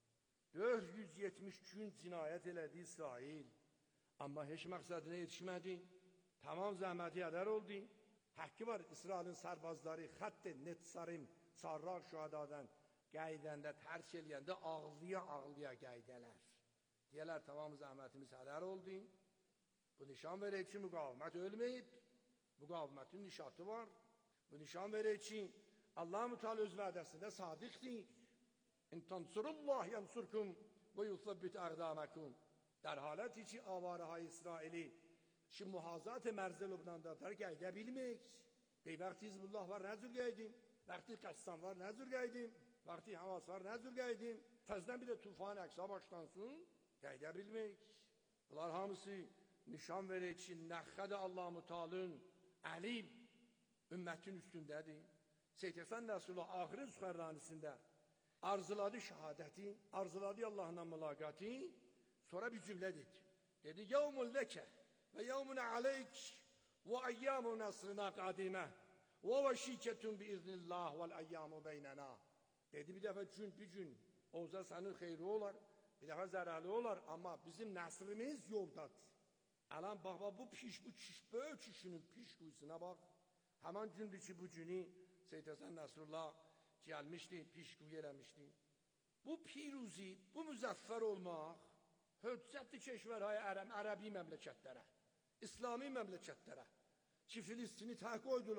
470 gün cinayət elədi İsrail, amma heç məqsədinə yetişmədi. Tamam zəhməti ədər oldu. Haqqı var, İsrailin sərbazları xətt-i netsarim, sarraq şühadadan Gəydəndə, tərk eləyəndə ağlaya gəydələr. Deyələr, tamam zəhmətimiz hədər oldu. Bu nişan verir ki, müqavimət ölməyib. Müqavimətin nişatı var. Bu nişan verir ki, Allah-u Teala öz vədəsində sadiqdir. İn tansurullah yansurkum və yusabbit əqdamakum. در حالتی که آواره های اسرائیلی که محاذات مرز لبنان دادن گیده bilmek. وقتی حزب الله var نزور گیدیم. وقتی قسام var نزور گیدیم. وقتی حماس var نزور گیدیم. Tezden bir de tufan eksa başlansın. Geyde bilmek. Bunlar hamısı nişan verir ki nəxxədə Allah-u Teala'nın əlim ümmətin üstündədir. Seyyid Həsən Nəsrullah axirin süxərranisində arzuladı şəhadəti, arzuladı Allah'la mülaqatı. Sonra bir cümle dedi. Dedi, yevmun leke ve yevmun aleyk ve ayyamu nasrına kadime ve veşiketun biiznillah vel ayyamu beynena. Dedi bir defa bir gün olsa senin xeyri olar, bir defa zararlı olar ama bizim nasrımız yoldadır. Alan bak bu böyle çişinin piş kuyusuna bak. Hemen gündür ki bu günü Seyyid Həsən Nəsrullah gelmişti, piş kuyu eləmişti. Bu piruzi, bu müzəffər olmaq höccətli keşvərhay ərəbi məmləkətlərə, İslami məmləkətlərə ki, Filistini təh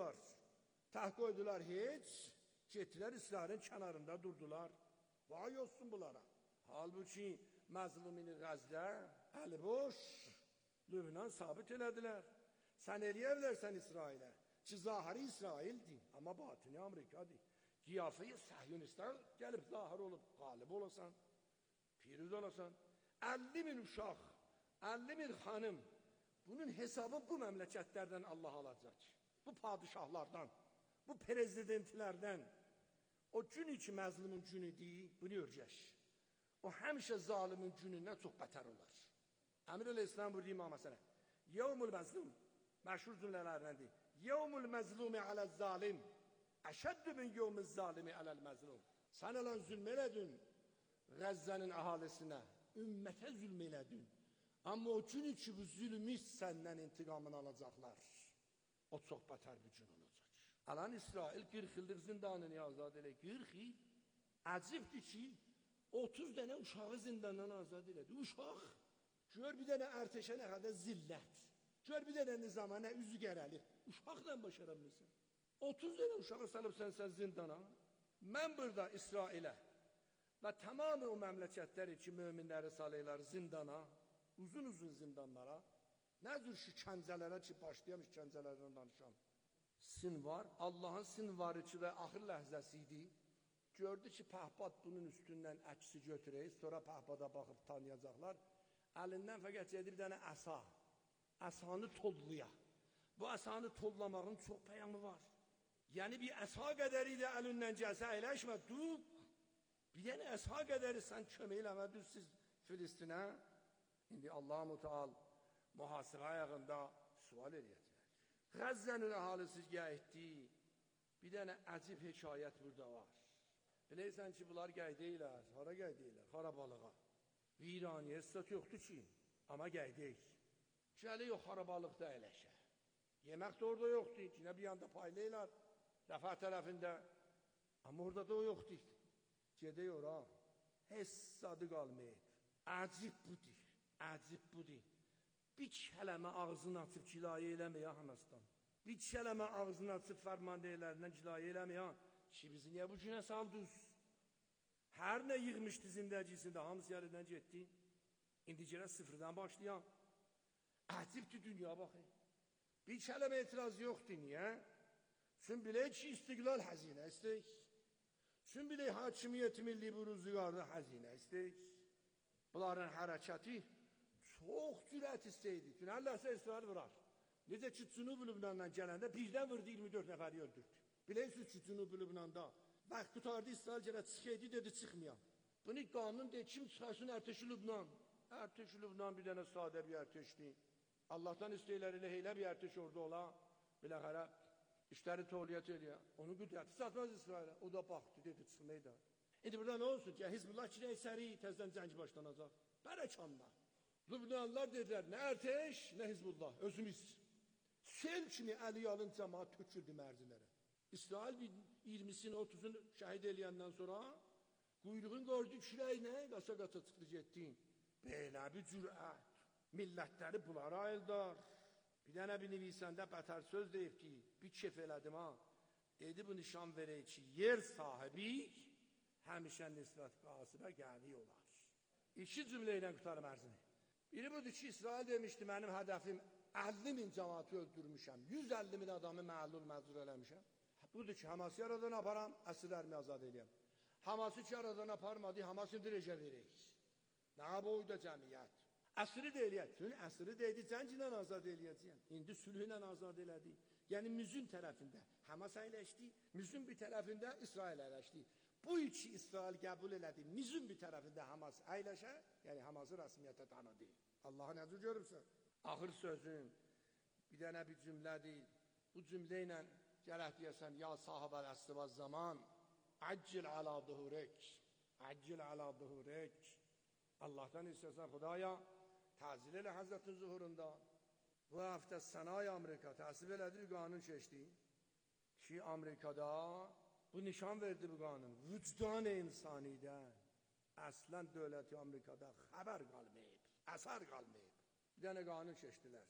qoydular heç, getdilər İsrailin kənarında durdular. Vay olsun bunlara. Halbuki məzlumin Qəzdə, əli boş, Lübnan sabit elədilər. Sən eləyə bilərsən İsrailə, ki, zahiri İsraildir, amma batini Amerikadır. Qiyafəyə səhyonistlər gəlib zahir olub, qalib olasan, piruz olasan. 50.000 uşaq, 50.000 xanım, bunun hesabı bu məmləkətlərdən Allah alacaq. Bu padişahlardan, bu prezidentlərdən. O gün ki məzlumun günüdür, bunu örgəş. O həmişə zalimin günündən çox bətər olar. Əmir el-İslam buyurdu İmam Həsənə, yevmul məzlum, məşhur cümlələrindəndir. Yevmul məzlumi aləz-zalim, əşəddü min yevmiz zalimi aləl-məzlum. Sən olan zülm elədin Qəzzənin əhalisinə, ümmətə zülm elədin. Amma o gün ki bu zülmü səndən intiqamını alacaqlar. O çox bətər bir gün olacaq. Alan İsrail 40 illik zindanını azad elə. 40 il. Əcibdir ki 30 dənə uşağı zindandan azad elədi. Uşaq. Gör bir dənə ərtəşə nə qədər zillət. Gör bir dənə nizama nə üzü gərəli. Uşaqla başara bilirsən. 30 dənə uşağı salıb sən zindana. Mən burada İsrailə və tamamı o məmləkətləri ki, möminləri salıylar zindana, uzun zindanlara, nə cür şikəncələrə ki, başlayam şikəncələrdən danışam. Sinvar, Allahın sinvarı ki də axır ləhzəsi idi. Gördü ki, pəhbad bunun üstündən əksi götürək, sonra pəhbada baxıb tanıyacaqlar. Əlindən fəqət edir bir dənə əsa, əsanı tolluya. Bu əsanı tollamağın çox pəyamı var. Yəni bir əsa qədəri də əlindən gəlsə əyləşmə, dur. Bir dənə əsa qədəri sən kömək eləmədiniz siz Filistinə. İndi Allah-u Teala mühasirə ayağında sual edəcək. Qəzzənin əhalisi gəldi. Bir dənə əcib hekayət burada var. Bilirsən ki, bunlar gəydəyilər. Hara gəydəyilər? Xarabalığa. Viraniyə stat yoxdur ki, amma gəydəyik. Gəlik o xarabalıqda əyləşə. Yemək də orada yoxdur. Yine bir yanda paylayırlar. Rəfah tərəfində. Amma orada da o yoxdur. Gedək ora, hessadı qalmayıb. Əcib budur, əcib budur. Bir kələmə ağzını açıb cilayə eləməyə Həməstan. Bir kələmə ağzını açıb fərmandəyələrindən cilayə eləməyə ki, bizi niyə bu günə saldınız? Hər nə yığmışdı zindəcisində, hamısı yerindən getdi. İndi gələ sıfırdan başlayan. Əcibdir dünya baxın. Bir kələmə etiraz yoxdur, niyə? Çünki bilək ki, istiqlal həzinə istəyik. Çünki bilək hakimiyyət milli buruzuqarda həzinə istəyik. Bunların hərəkəti çox cürət istəydi. Günəllərsə İsrail vurar. Necə ki, Cünub Lübnandan gələndə birdən vurdu 24 nəfəri öldürdü. Bilirsiniz ki, Cünub Lübnanda vaxt tutardı İsrail gələ çıxıydı, dedi çıxmayan. Bunu qanun deyil, kim çıxarsın Ərteş-i Lübnan? Ərteş-i Lübnan bir dənə sadə bir ərteşdir. Allah'tan istəyirlər elə heylə bir ərteş orada ola. Biləxərə işləri toliyyət edir. Onun qüdrəti satmaz İsrail'e. O da baxdı, dedi çıxmayı da. İndi burada nə olsun ki, Hizbullah ki, səri təzdən cəng başlanacaq. Bərəkanla. Lübnanlılar dedilər, nə Ərteş, nə Hizbullah, özümüz. Sel kimi Əliyalın cəmaat töküldü mərzilərə. İsrail bir 20'sini 30'unu şəhid eləyəndən sonra Quyruğun gördü kürəyinə, qaça-qaça çıxdı getdin. Belə bir cürət. Millətləri bunlara ayıldar. Bir dənə bir nivisəndə bətər söz deyib ki, bir kef elədim ha. Dedi bu nişan verək ki, yer sahibi həmişə nisbət qasibə gəli olar. 2 cümlə ilə qutarım ərzini. Biri budur ki, İsrail demişdi, mənim hədəfim 50.000 cəmaatı öldürmüşəm, 150.000 adamı məllul məzur eləmişəm. Budur ki, Haması yaradan aparam, əsirlərimi azad edəyəm. Haması ki, yaradan aparmadı, Haması dirəcə verək. Nə boyda cəmiyyət? Əsiri də eləyək. Çünki əsiri də idi, cənglə azad eləyəcəyəm. İndi sülhünlə azad elədi. Yəni müzün tərəfində Hamas əyləşdi, müzün bir tərəfində İsrail əyləşdi. Bu iki İsrail qəbul elədi. Müzün bir tərəfində Hamas əyləşə, yəni Haması rəsmiyyətə tanıdı. Allah'a nəzir görürsən? Axır sözüm bir dənə bir cümlədir. Bu cümlə ilə gərək deyəsən, ya sahibəl əsri və zaman, əccil alə duhurek, əccil alə duhurek. Allah'tan istəsən, Xudaya, təcil elə Həzrətin zuhurunda. Bu həftə sənayi Amerika təsib elədi, bir qanun keçdi ki, Amerikada bu nişan verdi bu qanun. Vücdan insanidən əslən dövləti Amerikada xəbər qalmayıb, əsər qalmayıb. Bir dənə qanun keçdilər.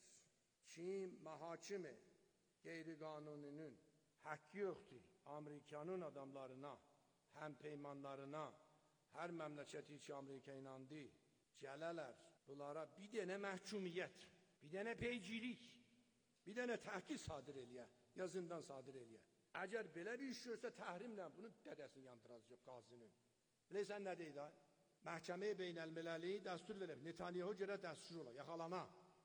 Kim məhakimi qeyri-qanuninin haqqı yoxdur Amerikanın adamlarına, həm peymanlarına, hər məmləkəti ki, Amerika inandı, gələlər bunlara bir dənə məhkumiyyət, bir dənə peycilik, bir dənə təhqiq sadir eləyə, ya zindan sadir eləyə. Əgər belə bir iş görsə təhrimlə bunu dədəsini yandıracaq qazinin. Bilirsən nə deyil ha? Məhkəməyə beynəlmələri dəstur verib. Netanyahu görə dəstur ola, yaxalana.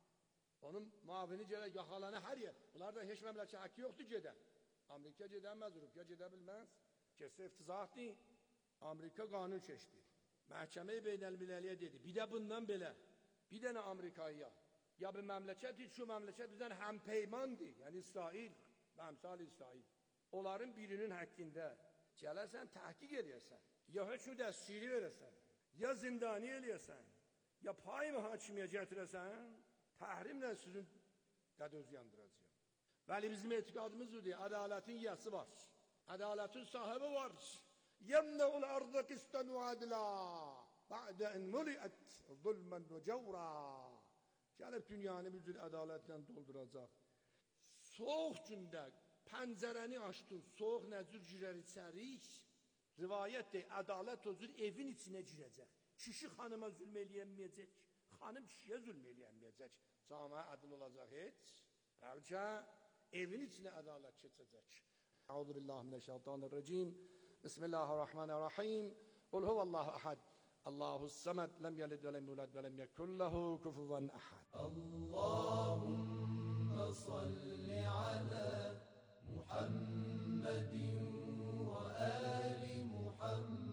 Onun muavini görə yaxalana hər yer. Bunlardan heç məmləkə haqqı yoxdur gedə. Amerika gedəməz, Rupiya gedə bilməz. Kesə iftizahdır. Amerika qanun keçdi. Məhkəməyə beynəlmələrə dedi. Bir də bundan belə, bir dənə Amerikaya, ya bir məmləkət, şu məmləkət bizdən həm peymandır, yəni İsrail, məmsal İsrail. Onların birinin haqqında gələrsən, təhqiq edəsən, ya hökm dəsturi verəsən, ya zindani eləyəsən, ya pay mühakimiyə gətirəsən, təhrimlə sizin qədöz yandıracaq. Bəli, bizim etiqadımız budur, ədalətin yiyəsi var, ədalətin sahibi var. Yemne'ul ardı kisten ve adla, ba'de en muli'et zulmen ve cevra. Gəlib dünyanı bir ədalətlə dolduracaq. Soğuk gündə pəncərəni açdın, soğuk nəcür girər içərik. Rivayətdir, ədalət o cür evin içinə girəcək. Kişi xanıma zülm eləyənməyəcək, xanım kişiyə zülm eləyənməyəcək. Camiə ədil olacaq heç. Bəlkə evin içinə ədalət keçəcək. Euzubillahimineşşeytanirracim. Bismillahirrahmanirrahim. Kul huvallahu ahad. Allahus samed. Lem yelid ve lem yulad ve lem yekun lehu kufuven ahad. Allahümme salli ala Muhammedin ve ali Muhammed.